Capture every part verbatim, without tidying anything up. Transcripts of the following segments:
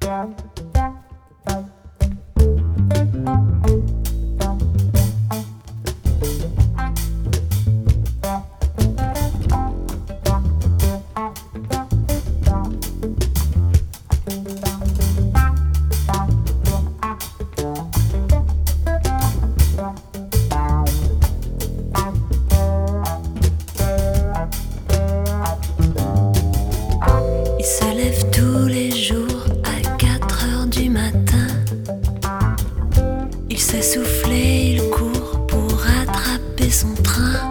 Il se lève tous les jours à quatre heures du matin. Il s'est soufflé, il court pour rattraper son train.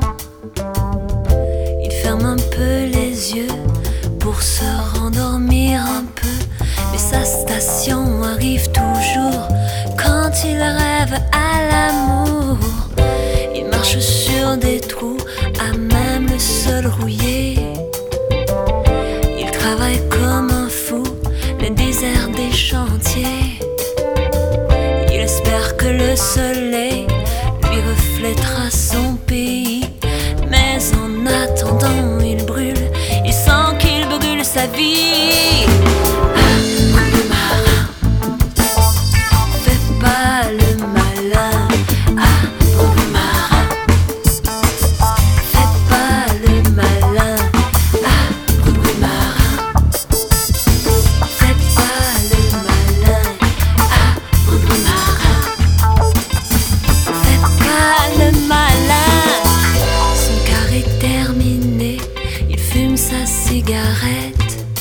Il ferme un peu les yeux pour se rendormir un peu. Mais sa station arrive toujours quand il rêve à l'amour. Il marche sur des trous à même le sol rouillé. Il travaille comme un fou, le désert des chantiers. Il espère que le soleil lui reflètera son pays. Mais en attendant, il brûle, il sent qu'il brûle sa vie. Ah, brûle marin, fais pas le malin. Ah, brûle marin, fais pas le malin. Ah, brûle marin, fais pas le malin. Ah, brûle marin, fais pas le malin. Son quart est terminé, il fume sa cigarette.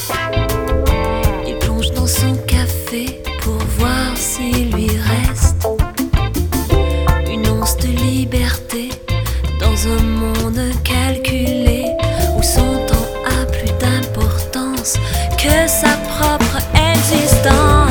Il plonge dans son café pour voir s'il lui reste une once de liberté dans un monde calculé où son temps a plus d'importance que sa propre existence.